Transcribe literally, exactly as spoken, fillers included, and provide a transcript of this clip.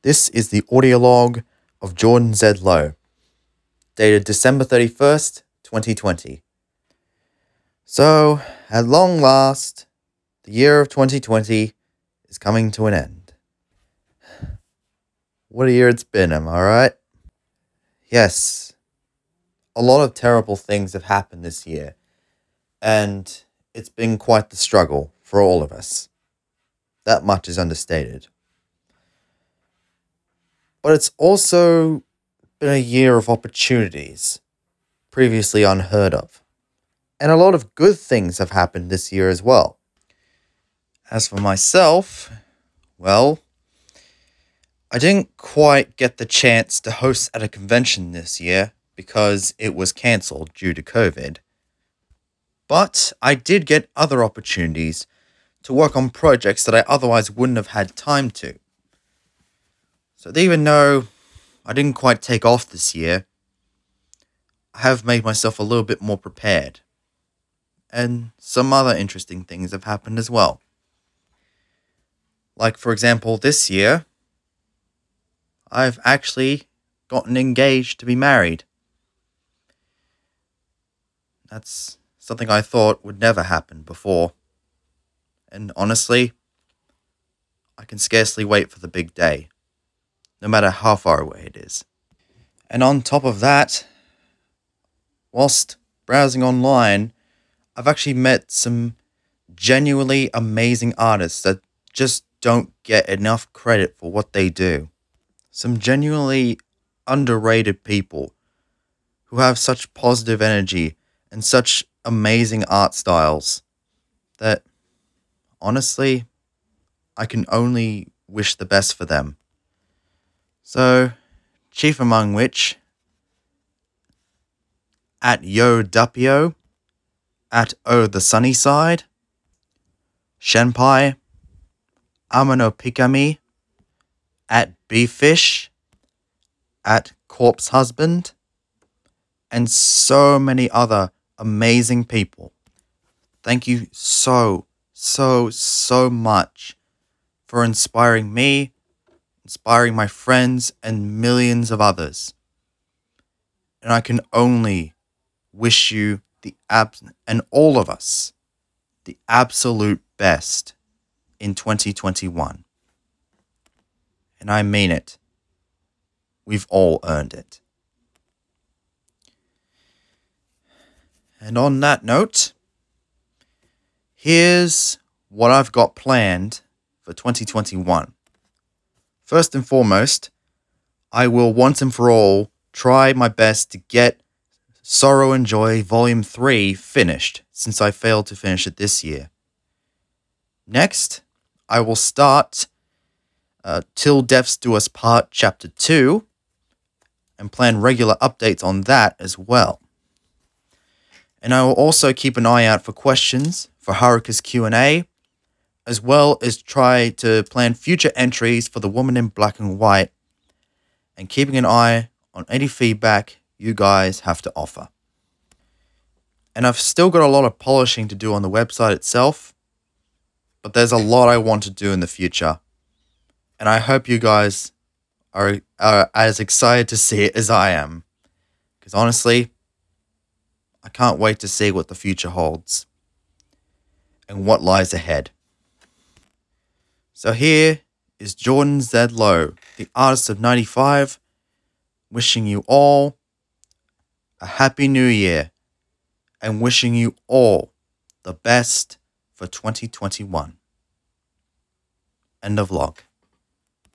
This is the audio log of Jordan Z. Lowe, dated December thirty-first, twenty twenty. So, at long last, the year of twenty twenty is coming to an end. What a year it's been, am I right? Yes, a lot of terrible things have happened this year, and it's been quite the struggle for all of us. That much is understated. But it's also been a year of opportunities, previously unheard of. And a lot of good things have happened this year as well. As for myself, well, I didn't quite get the chance to host at a convention this year because it was cancelled due to COVID. But I did get other opportunities to work on projects that I otherwise wouldn't have had time to. So even though I didn't quite take off this year, I have made myself a little bit more prepared. And some other interesting things have happened as well. Like, for example, this year, I've actually gotten engaged to be married. That's something I thought would never happen before. And honestly, I can scarcely wait for the big day, no matter how far away it is. And on top of that, whilst browsing online, I've actually met some genuinely amazing artists that just don't get enough credit for what they do. Some genuinely underrated people who have such positive energy and such amazing art styles that, honestly, I can only wish the best for them. So, chief among which, at Yo Dupio, at Oh the Sunny Side, Shenpai, Amano Pikami, at Beefish, at Corpse Husband, and so many other amazing people. Thank you so, so, so much for inspiring me, inspiring my friends, and millions of others. And I can only wish you the ab- and all of us the absolute best in twenty twenty-one. And I mean it. We've all earned it. And on that note, here's what I've got planned for twenty twenty-one. First and foremost, I will once and for all try my best to get Sorrow and Joy Volume three finished, since I failed to finish it this year. Next, I will start uh, Till Deaths Do Us Part Chapter two, and plan regular updates on that as well. And I will also keep an eye out for questions for Haruka's Q and A, as well as try to plan future entries for The Woman in Black and White, and keeping an eye on any feedback you guys have to offer. And I've still got a lot of polishing to do on the website itself, but there's a lot I want to do in the future. And I hope you guys are, are as excited to see it as I am. Because honestly, I can't wait to see what the future holds and what lies ahead. So here is Jordan Z. Lowe, the artist of ninety-five, wishing you all a happy new year and wishing you all the best for twenty twenty-one. End of vlog.